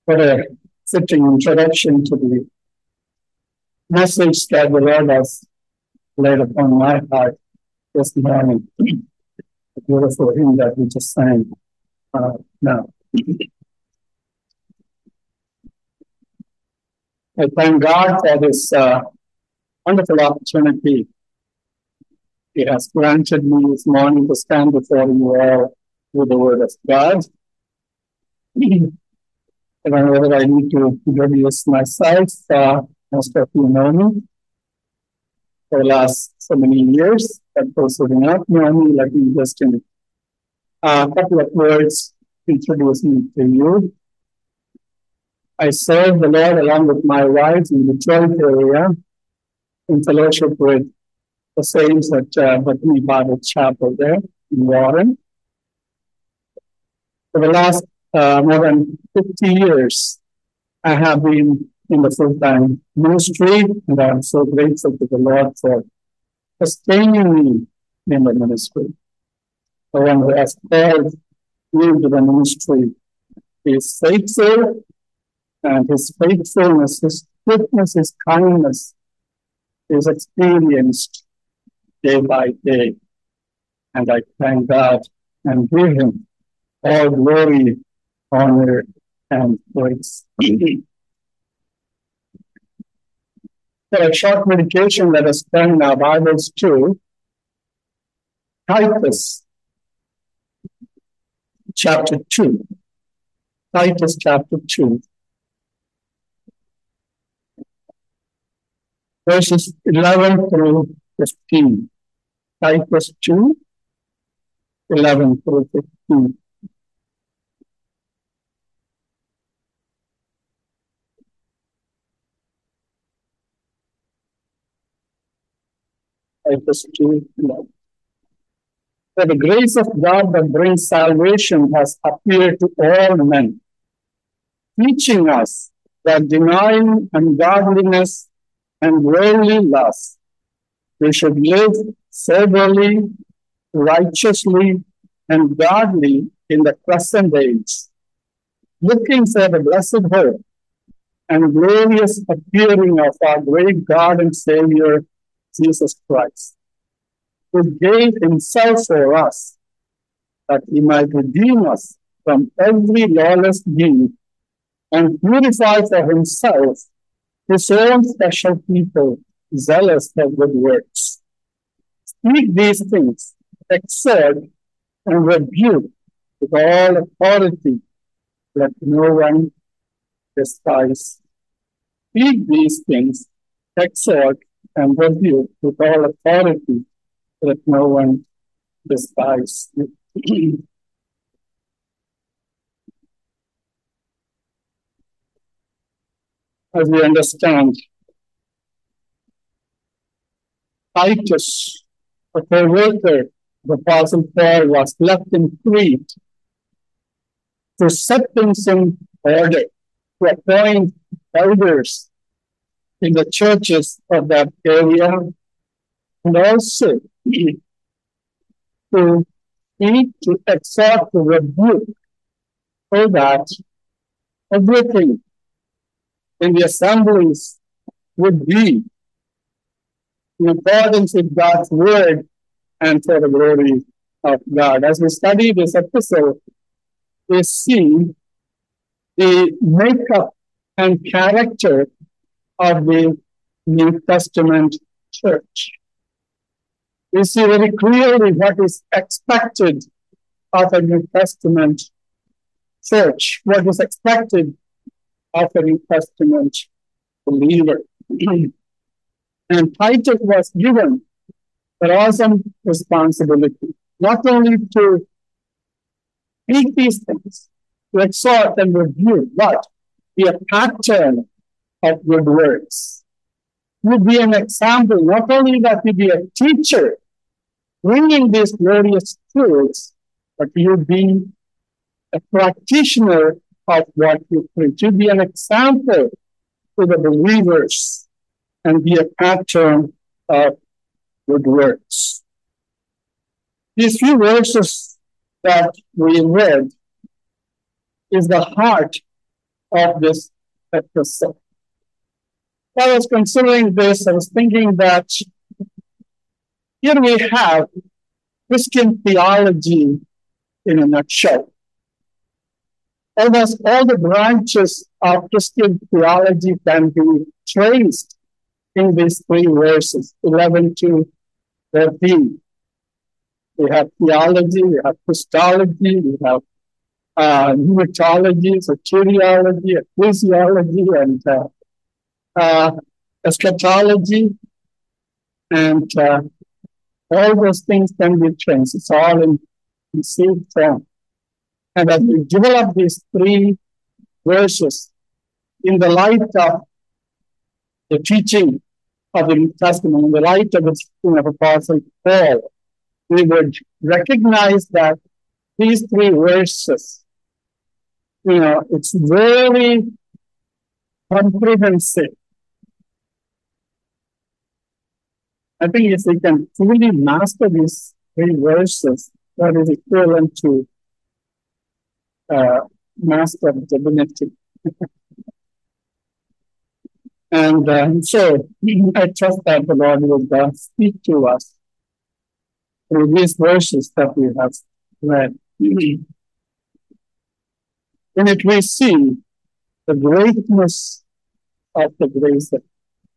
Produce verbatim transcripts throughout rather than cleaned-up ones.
What a fitting introduction to the message that the Lord has laid upon my heart this morning. The beautiful hymn that we just sang uh, now. I thank God for this uh, wonderful opportunity He has granted me this morning to stand before you all with the Word of God. I don't know whether I need to introduce myself. Uh, most of you know me for the last so many years. But those who do not know me, let me just in a couple of words introduce me to you. I serve the Lord along with my wife in the Detroit area in fellowship with the saints at uh, Bethany Bible Chapel there in Warren. For the last uh, more than fifty years, I have been in the full-time ministry, and I'm so grateful to the Lord for sustaining me in the ministry. The one who has called me to the ministry is faithful, and his faithfulness, his goodness, his kindness is experienced day by day. And I thank God and give him all glory, honor, and praise. For a short meditation, let us turn our Bibles to Titus chapter two. Titus chapter two. Verses eleven through fifteen. Titus two, eleven through fifteen. Titus two, eleven. For the grace of God that brings salvation has appeared to all men, teaching us that denying ungodliness and worldly lust, we should live soberly, righteously, and godly in the present age, looking for the blessed hope and glorious appearing of our great God and Savior, Jesus Christ, who gave himself for us, that he might redeem us from every lawless deed and purify for himself his own special people, zealous for good works. Speak these things, exhort and rebuke with all authority, let no one despise. Speak these things, exhort and rebuke with all authority, let no one despise. As we understand, Titus, a co-worker of the Apostle Paul, was left in Crete to set things in order, to appoint elders in the churches of that area, and also to teach, to exhort, to rebuke, so that everything in the assemblies would be in accordance with God's word and for the glory of God. As we study this episode, we see the makeup and character of the New Testament church. We see very clearly what is expected of a New Testament church, what is expected of a New Testament believer. And Titus was given an awesome responsibility, not only to speak these things, to exhort and rebuke, but be a pattern of good works. You be an example, not only that you be a teacher, bringing these glorious truths, but you be a practitioner of what you preach. You be an example to the believers and be a pattern of good works. These few verses that we read is the heart of this episode. While I was considering this, I was thinking that here we have Christian theology in a nutshell. Almost all the branches of Christian theology can be traced in these three verses, eleven to thirteen. We have theology, we have Christology, we have uh, pneumatology, soteriology, ecclesiology, and uh, uh, eschatology, and uh, all those things can be traced. It's all in the same form. And as we develop these three verses in the light of the teaching of the New Testament, in the light of the teaching of Apostle Paul, we would recognize that these three verses, you know, it's very comprehensive. I think if we can fully master these three verses, that is equivalent to uh, master divinity. And uh, so I trust that the Lord will uh, speak to us through these verses that we have read. In it we see the greatness of the grace of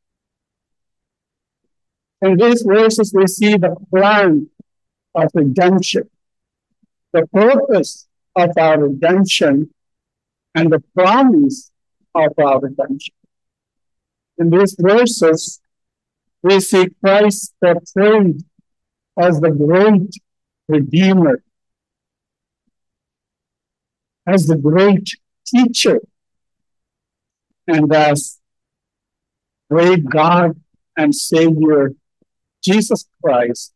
In these verses, we see the plan of redemption, the purpose of our redemption, and the promise of our redemption. In these verses, we see Christ portrayed as the great Redeemer, as the great teacher, and as great God and Savior Jesus Christ,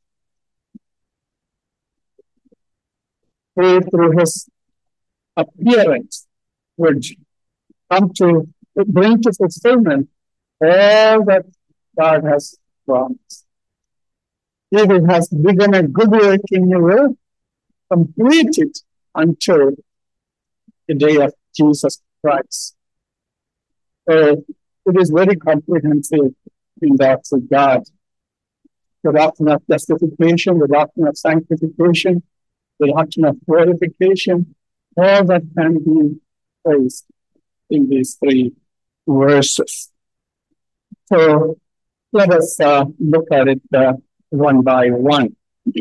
who through his appearance would come to bring to fulfillment all that God has promised. He who has begun a good work in you will complete it until the day of Jesus Christ. So it is very comprehensive in that regard. The doctrine of justification, the doctrine of sanctification, the doctrine of glorification, all that can be placed in these three verses. So let us uh, look at it uh, one by one.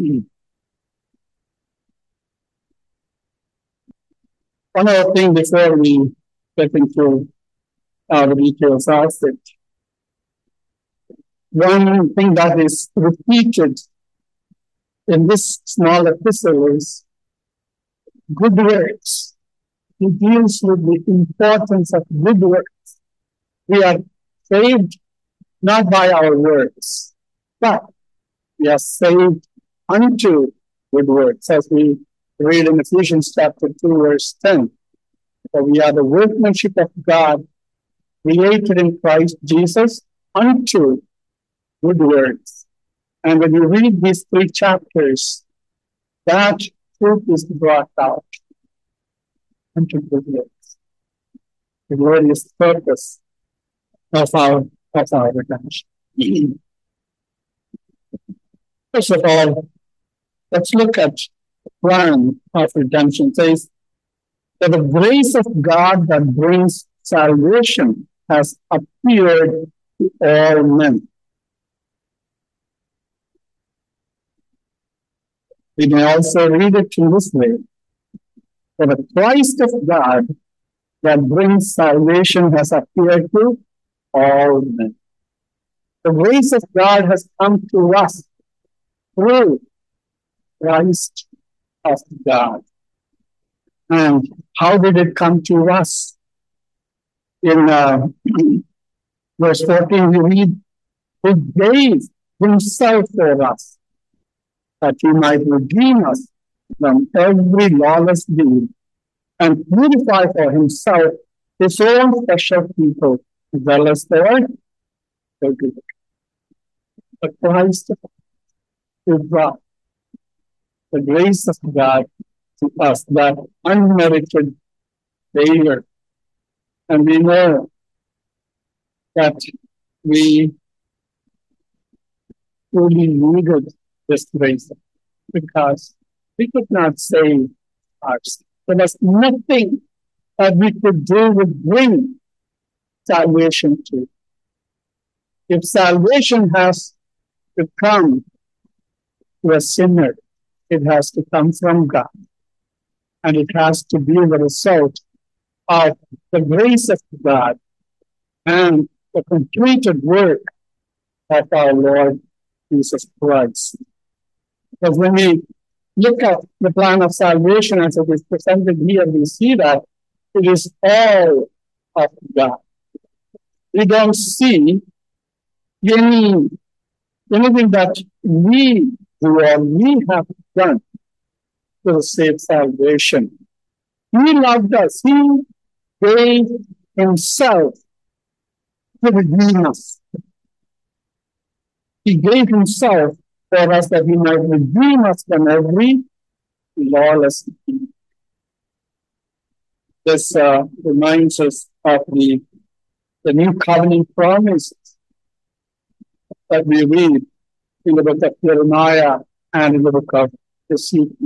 One other thing before we get into uh, the details of it. One thing that is repeated in this small epistle is good works. He deals with the importance of good works. We are saved not by our works, but we are saved unto good works, as we read in Ephesians chapter two, verse ten. For we are the workmanship of God, created in Christ Jesus unto good works. And when you read these three chapters, that truth is brought out unto good works. The glorious purpose of our, of our redemption. First of all, let's look at the plan of redemption. It says that the grace of God that brings salvation has appeared to all men. We may also read it in this way. For the Christ of God that brings salvation has appeared to all men. The grace of God has come to us through Christ of God. And how did it come to us? In uh, verse fourteen, we read, who gave himself for us, that he might redeem us from every lawless deed and purify for himself his own special people, zealous for the good. The Christ who brought the grace of God to us, that unmerited favor And we know that we truly needed this grace because we could not save ourselves. There was nothing that we could do would bring salvation to. If salvation has to come to a sinner, it has to come from God. And it has to be the result of the grace of God and the completed work of our Lord Jesus Christ. Because when we look at the plan of salvation as it is presented here, we see that it is all of God. We don't see any anything that we do or we have done to save salvation. He loved us. He gave himself to redeem us. He gave himself for us that he might redeem us from every lawless deed. This uh, reminds us of the, the new covenant promises that we read in the book of Jeremiah and in the book of Ezekiel.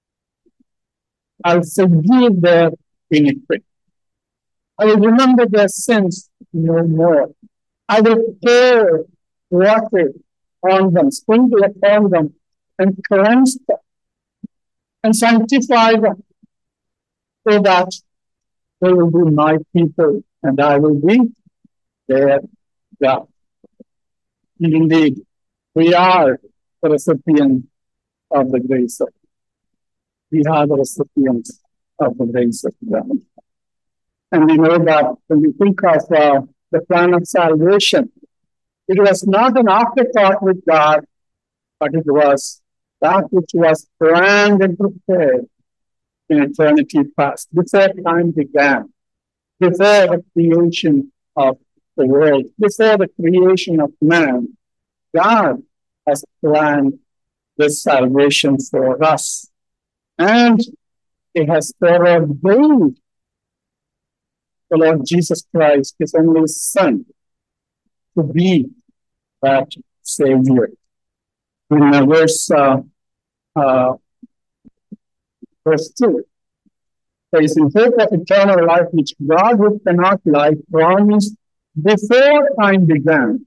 I'll forgive their iniquity. I will remember their sins no more. I will pour water on them, sprinkle upon them, and cleanse them, and sanctify them, so that they will be my people, and I will be their God. And indeed, we are the recipients of the grace of God. We are the recipients of the grace of God. And we know that when we think of uh, the plan of salvation, it was not an afterthought with God, but it was that which was planned and prepared in eternity past, before time began, before the creation of the world, before the creation of man. God has planned this salvation for us. And he has foreordained the Lord Jesus Christ, his only Son, to be that Savior. In uh, verse, uh, uh, verse two, there is in hope of eternal life, which God who cannot lie promised before time began.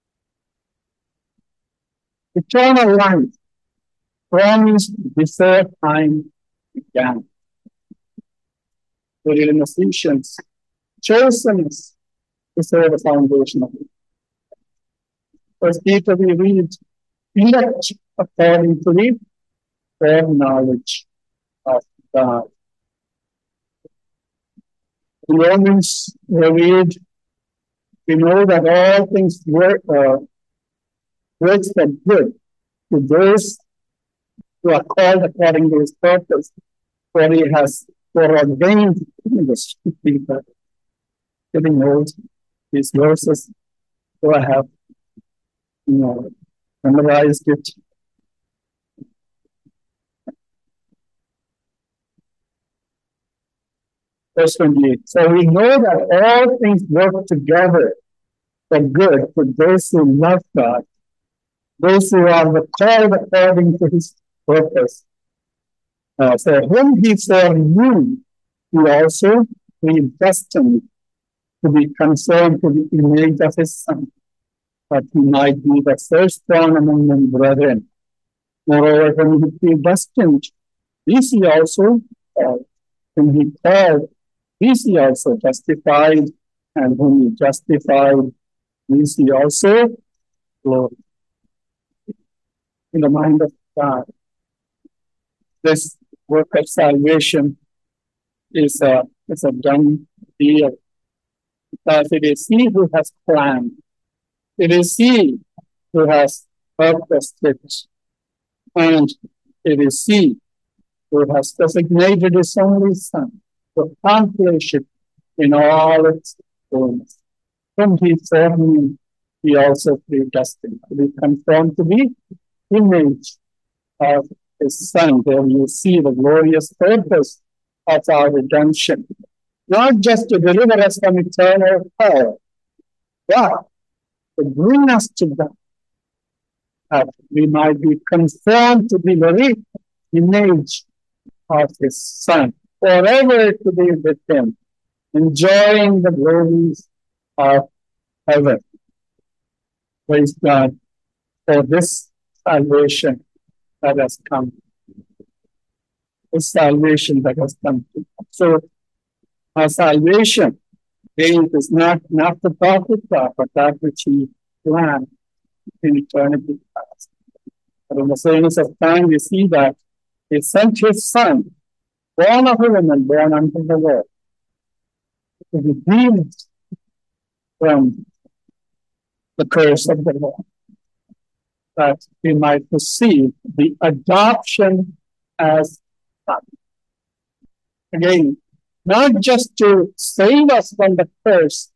Eternal life promised before time began. We read in Ephesians, chosen is before the foundation of it. First Peter, we read, elect according to the foreknowledge of God. In Romans, we read, we know that all things work, uh, work for good to those who are called according to his purpose, for he has foreordained this people. Getting old, these verses, so I have, you know, memorized it. Verse twenty-eight. So we know that all things work together for good for those who love God, those who are the called according to his purpose. Uh, for whom he foreknew, he also predestined to be conformed to the image of his Son, that he might be the firstborn among many brethren. Moreover, when he predestined, these he also called. When he called, these he also justified, and whom he justified, these he also glorified. In the mind of God, this work of salvation is a, is a done deal, because it is he who has planned. It is he who has purposed it. And it is he who has designated his only Son to accomplish it in all its fullness. Whom he foreknew, he also predestined to be conformed to the image of his Son. There you see the glorious purpose of our redemption. not just to deliver us from eternal hell, but to bring us to God, that we might be conformed to the very image of His Son, forever to be with Him, enjoying the glories of heaven. Praise God for this salvation that has come. This salvation that has come. So, our salvation, again, is not, not the prophet, but that which He planned in eternity past. But in the fullness of time, we see that He sent His Son, born of a woman, born unto the world, to redeem us from the curse of the law, that we might receive the adoption as son. Again, not just to save us from the curse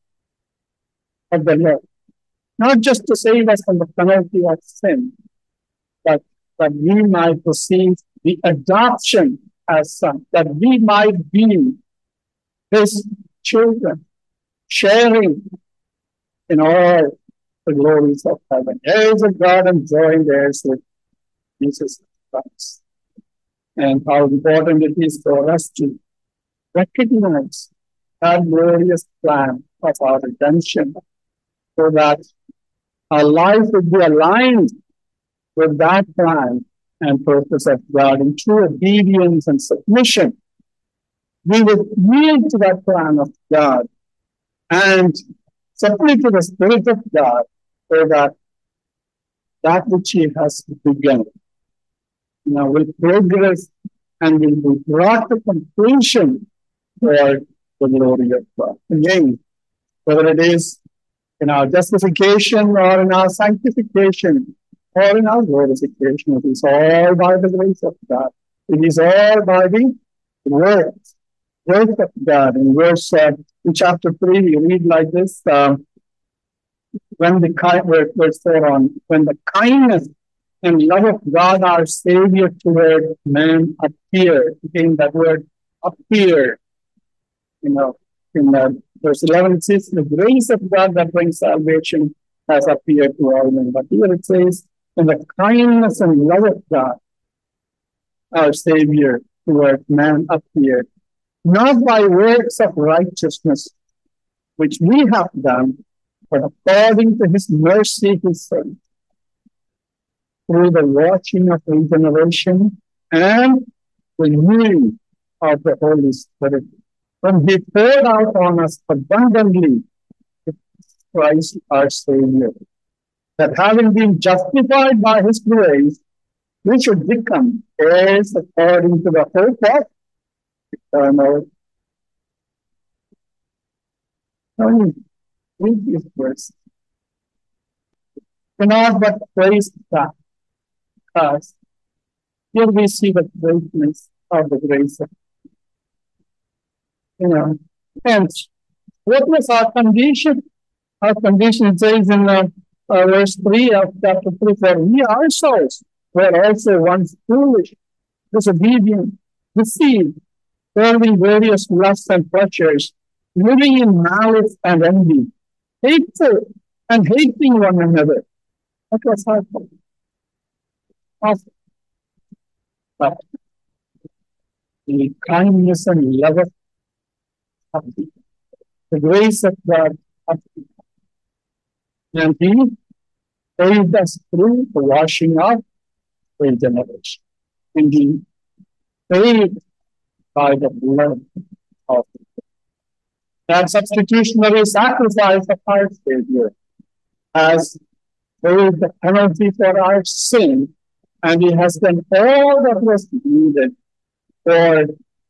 of the law, not just to save us from the penalty of sin, but that we might receive the adoption as son, that we might be His children, sharing in all the glories of heaven. Heirs of God and joint heirs with Jesus Christ. And how important it is for us to recognize that glorious plan of our redemption, so that our life would be aligned with that plan and purpose of God in true obedience and submission. We would yield to that plan of God and submit to the Spirit of God, so that that which He has begun, you know, will progress and will be brought to completion for the glory of God. Again, whether it is in our justification or in our sanctification or in our glorification, it is all by the grace of God. It is all by the word, word of God. In verse uh, in chapter three, we read like this: um, when the kind, verse four on, when the kindness and love of God our Savior toward man appeared. Again, that word appear. You know, in uh, verse eleven it says, the grace of God that brings salvation has appeared to all men. But here it says, and the kindness and love of God, our Savior toward man appeared, not by works of righteousness, which we have done, but according to His mercy, His Son, through the washing of regeneration and the renewing of the Holy Spirit, when He poured out on us abundantly Christ our Savior, that having been justified by His grace, we should become heirs according to the hope of eternal. Now, read this verse. Cannot but praise God, because here we see the greatness of the grace of, you know. And what was our condition? Our condition says in uh, uh, verse three of chapter three, for we ourselves were also once foolish, disobedient, deceived, serving various lusts and pleasures, living in malice and envy, hateful and hating one another. That was our fault. Awesome. But the kindness and love of God, the grace of God, and He saved us through the washing of regeneration. Indeed, saved by the blood of that substitutionary sacrifice of our Savior has paid the penalty for our sin, and He has done all that was needed for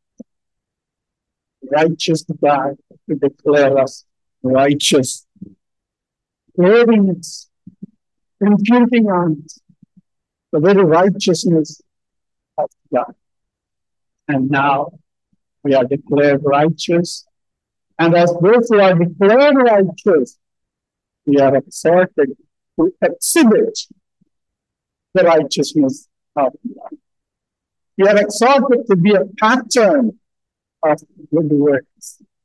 righteous God to declare us righteous, clothing us, imputing on us the very righteousness of God. And now we are declared righteous, and as those who are declared righteous, we are exhorted to exhibit the righteousness of God. We are exhorted to be a pattern of good works.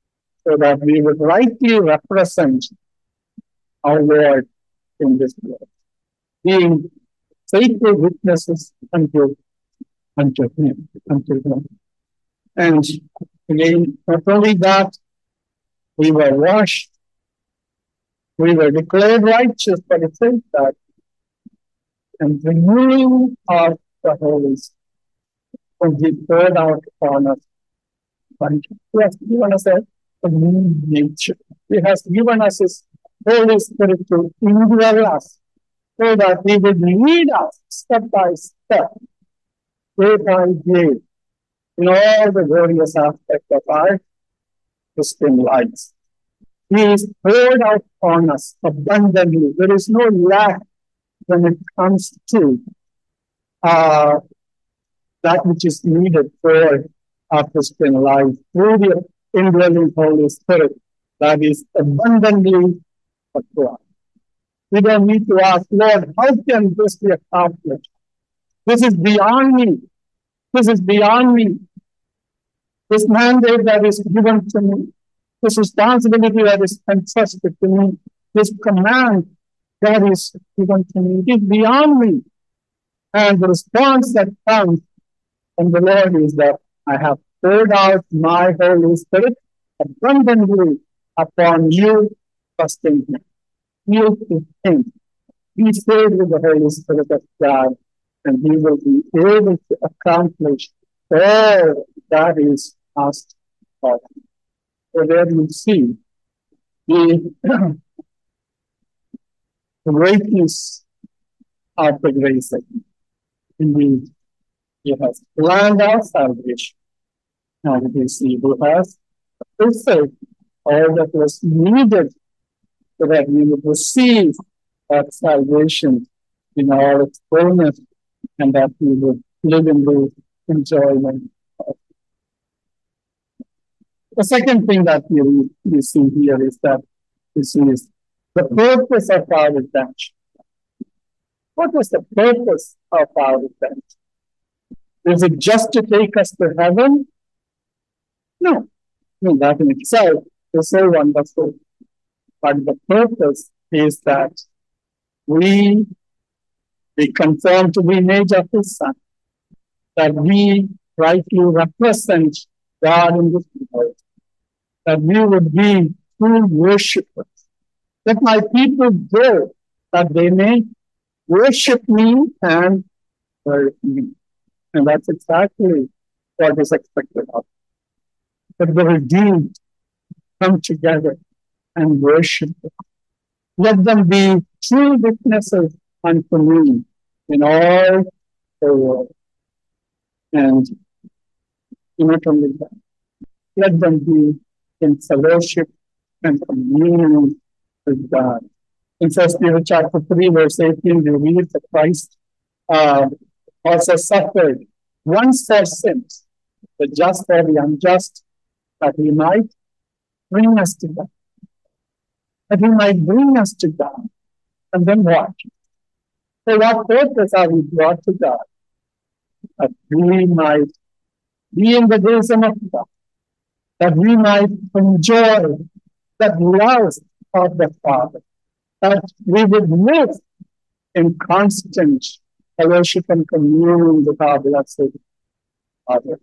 so that we would rightly represent our Lord in this world, being faithful witnesses unto, unto Him, unto Him. And again, not only that, we were washed, we were declared righteous, but it says that, and renewing of the Holy Spirit will be poured out upon us. And He has given us a, a new nature. He has given us His Holy Spirit to indwell us, so that He would lead us step by step, day by day, in all the various aspects of our Christian lives. He is poured out on us abundantly. There is no lack when it comes to uh, that which is needed for our Christian life through the indwelling Holy Spirit that is abundantly applied. We don't need to ask, Lord, how can this be accomplished? This is beyond me. This is beyond me. This mandate that is given to me, this responsibility that is entrusted to me, this command that is given to me, it is beyond me. And the response that comes from the Lord is that I have poured out my Holy Spirit abundantly upon you, trusting Him. Yield to Him. Be filled with the Holy Spirit of God, and He will be able to accomplish all that is asked of Him. So there you see the greatness of the grace of Him. Indeed, He has planned our salvation, and we see who has fulfilled all that was needed so that we would receive that salvation in all its fullness, and that we would live in the enjoyment of it. The second thing that we, we see here is that this is the purpose of our redemption. What was the purpose of our redemption? Is it just to take us to heaven? No. No, that in itself is so wonderful. But the purpose is that we be conformed to the image of His Son, that we rightly represent God in this world, that we would be true worshippers. Let my people go, that they may worship me and serve me. And that's exactly what is expected of us. That the redeemed come together and worship Him. Let them be true witnesses unto me in all the world. And not only that, let them be in fellowship and communion with God. In First Peter chapter three, verse eighteen, we read that Christ uh, also suffered once for sins, the just for the unjust, that He might bring us to God. That He might bring us to God. And then what? For what purpose are we brought to God? That we might be in the bosom of God. That we might enjoy that love of the Father. That we would live in constant fellowship and communion with our blessed Father.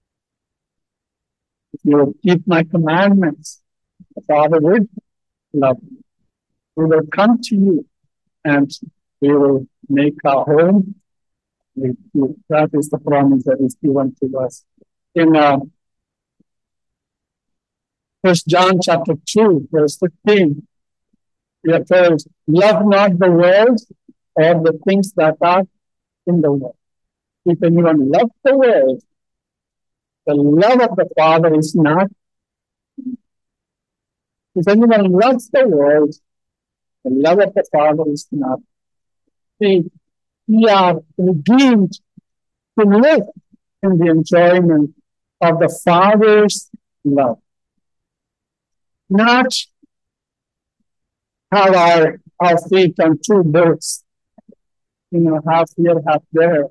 If you will keep my commandments, the Father would love you. We will come to you and we will make our home with you. That is the promise that is given to us. In uh, First John chapter two, verse fifteen, we are told, love not the world or the things that are in the world. If anyone loves the world, the love of the Father is not. If anyone loves the world, the love of the Father is not. See, we are redeemed to live in the enjoyment of the Father's love. Not have our, our feet on two boats, you know, half here, half there.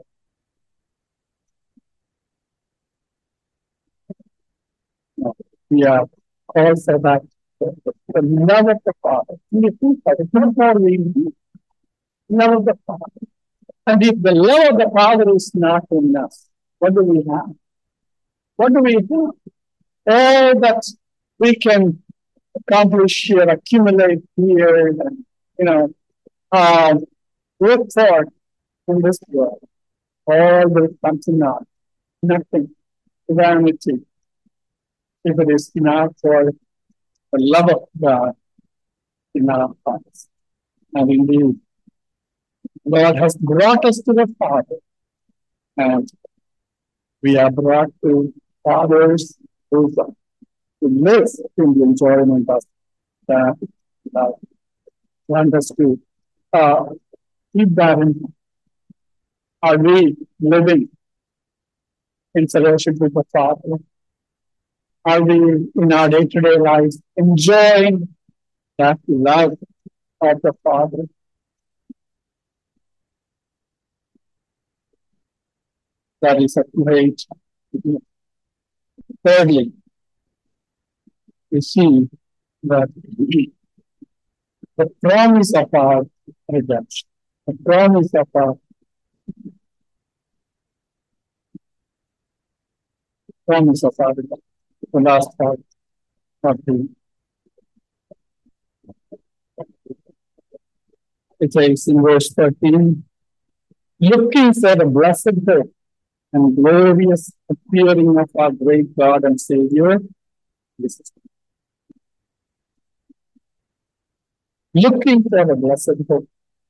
No, we are calls for that, the, the love of the Father. And you think that it's not what we need, love of the Father. And if the love of the Father is not in us, what do we have? What do we have? All that we can accomplish here, accumulate here, and, you know, um, work for in this world, all will come to naught. Nothing. Vanity. If it is not for the love of God in our hearts. And indeed, God has brought us to the Father, and we are brought to Father's bosom to live in the enjoyment of that love. Want us to uh, keep that in mind. Are we living in fellowship with the Father? Are we in our day-to-day lives enjoying that love of the Father? That is a great. Thirdly, we see that the promise of our redemption, the promise of our promise of our redemption, the last part of the it says in verse thirteen, looking for the blessed hope and glorious appearing of our great God and Savior. This is looking for the blessed hope.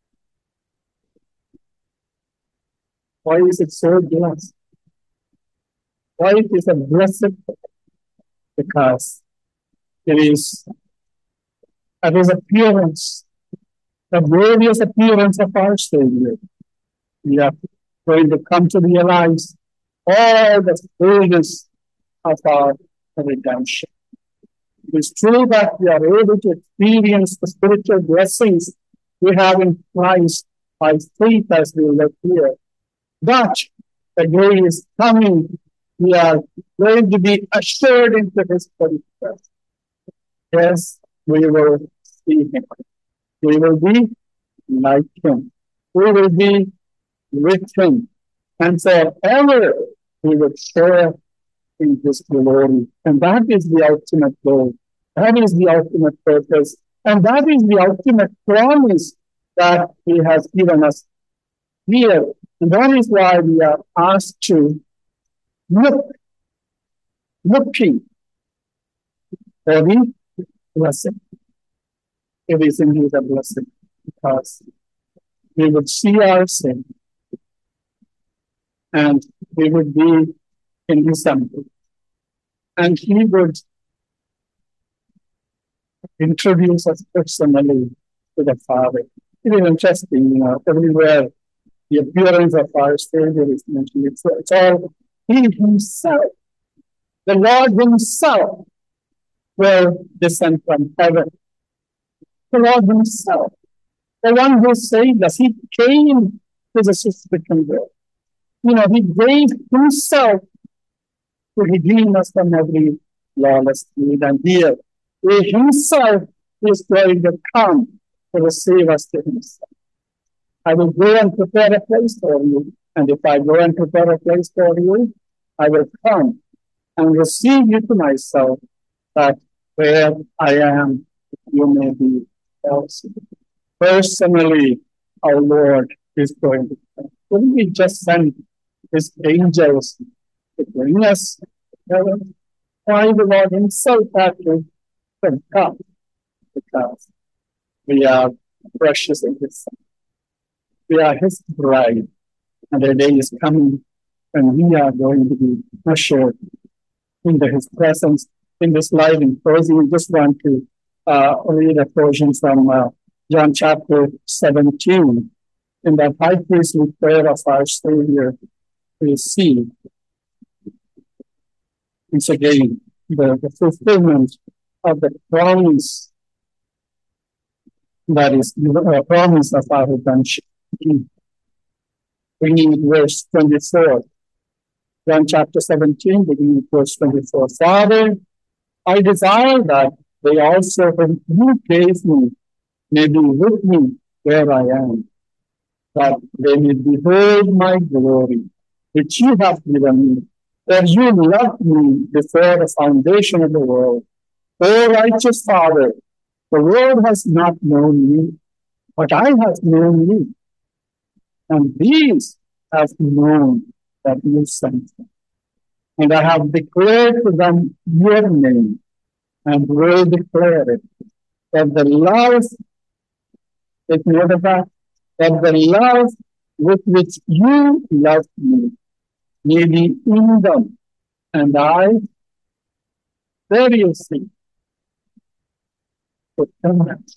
Why is it so blessed? Why it is a blessed hope? Because it is at his appearance, the glorious appearance of our Savior. We are going to come to realize all the fullness of our redemption. It is true that we are able to experience the spiritual blessings we have in Christ by faith as we live here. But the day is coming, we are going to be ushered into his presence. Yes, we will see him. We will be like him. We will be with him. And forever we will share in his glory. And that is the ultimate goal. That is the ultimate purpose. And that is the ultimate promise that he has given us here. And that is why we are asked to look, looking for the blessing. It is indeed a blessing because we would see our sin and we would be in his temple. And he would introduce us personally to the Father. It is interesting, you know, everywhere the appearance of our Savior is mentioned. It's, it's all he himself, the Lord himself, will descend from heaven. The Lord himself, the one who saved us, he came to the crucifixion world. You know, he gave himself to redeem us from every lawless deed. And here, he himself is going to come to receive us to himself. I will go and prepare a place for you. And if I go and prepare a place for you, I will come and receive you to myself, that where I am, you may be also. Personally, our Lord is going to come. Couldn't we just send his angels to bring us to heaven? Why the Lord himself had to come? Because we are precious in his sight. We are his bride. And the day is coming when we are going to be ushered into his presence. In this life in closing, we just want to uh, read a portion from uh, John chapter seventeen. In that high priestly prayer of our Savior, we see once again the, the fulfillment of the promise that is the uh, promise of our redemption. Beginning with verse twenty-four. John chapter seventeen, beginning with verse twenty-four. Father, I desire that they also, when you praise me, may be with me where I am, that they may behold my glory, which you have given me, that you loved me before the foundation of the world. O righteous Father, the world has not known you, but I have known you, and these have known that you sent me. And I have declared to them your name, and will declare it, that the love, take note of that, that the love with which you loved me may be in them, and I, seriously, fulfillment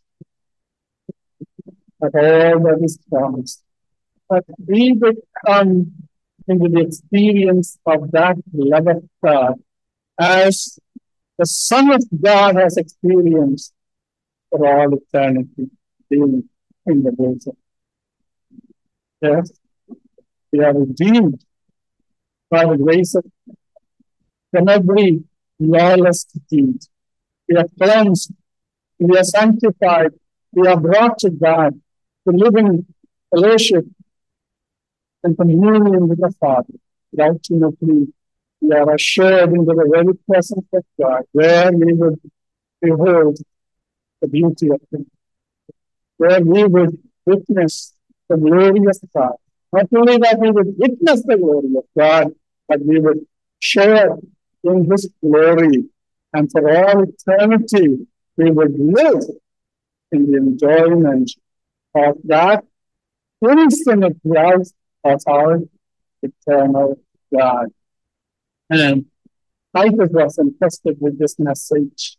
of all that is promised. But we would come into the experience of that love of God as the Son of God has experienced for all eternity, being in the bosom. Yes, we are redeemed by the grace of from every lawless deed. We are cleansed, we are sanctified, we are brought to God to live in fellowship and communion with the Father. And ultimately, we are assured into the very presence of God, where we will behold the beauty of Him, where we will witness the glory of God. Not only that we would witness the glory of God, but we would share in His glory. And for all eternity, we would live in the enjoyment of that infinite love of our eternal God. And Titus was entrusted with this message.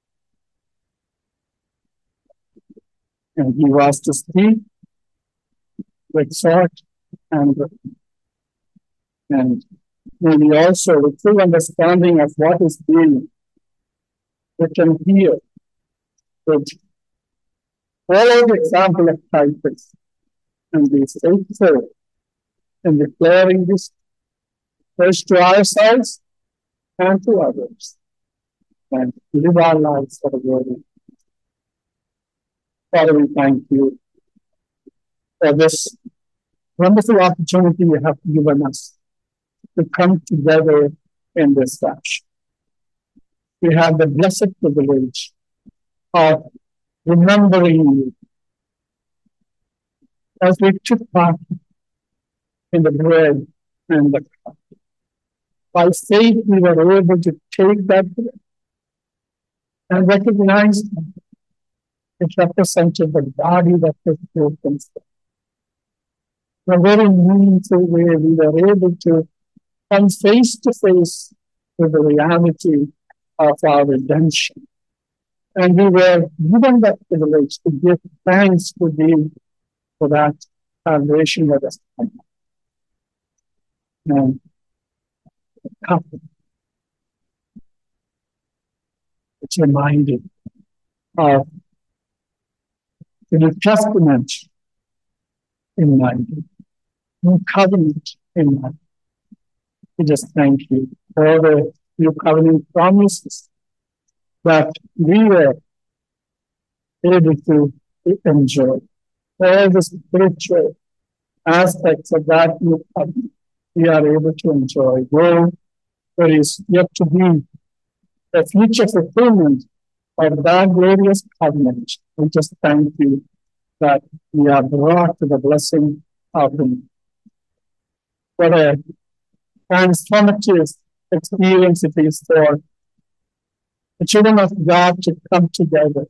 And he was to speak, to exhort, and, and maybe also with full understanding of what is being written here. But follow the example of Titus and be faithful in declaring this first to ourselves and to others, and live our lives for the glory. Father, we thank you for this wonderful opportunity you have given us to come together in this fashion. We have the blessed privilege of remembering you as we took part in the bread and the cup. By faith, we were able to take that bread and recognize that it represented the body that was broken. In a very meaningful way, we were able to come face to face with the reality of our redemption. And we were given that privilege to give thanks to Thee for that salvation that has come. And the cup, it's reminded of the New Testament in mind, New Covenant in mind. We just thank you for the New Covenant promises that we were able to enjoy. All the spiritual aspects of that New Covenant we are able to enjoy. Though there is yet to be a future fulfillment of that glorious covenant, we just thank you that we are brought to the blessing of Him. What a transformative experience it is for the children of God to come together,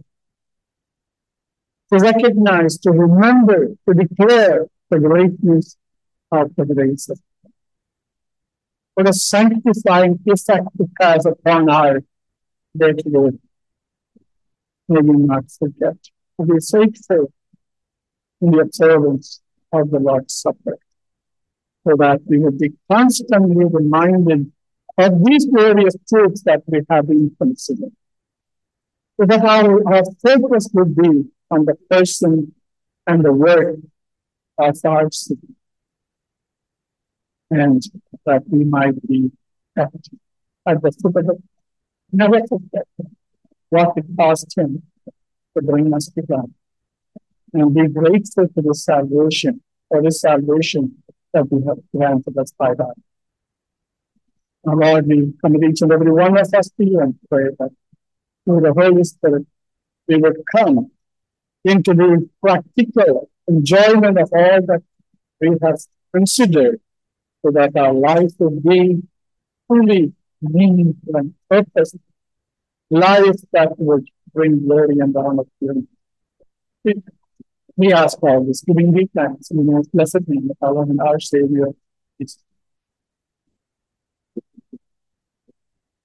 to recognize, to remember, to declare the greatness of the grace of God. What a sanctifying effect it has upon our day-to-day. May we not forget to be faithful in the observance of the Lord's Supper, so that we will be constantly reminded of these glorious truths that we have been considering. So that our, our focus would be on the person and the work of our Savior, and that we might be at, at the foot of the Never forget what it cost him to bring us to God. And be grateful for the salvation, for the salvation that we have granted us by God. Our Lord, we commit each and every one of us to you and pray that through the Holy Spirit we would come into the practical enjoyment of all that we have considered, so that our life would be truly meaningful and purposeful, life that would bring glory and honor to you. We, we ask all this, giving thee thanks in the most blessed name of our Lord and our Savior, Jesus.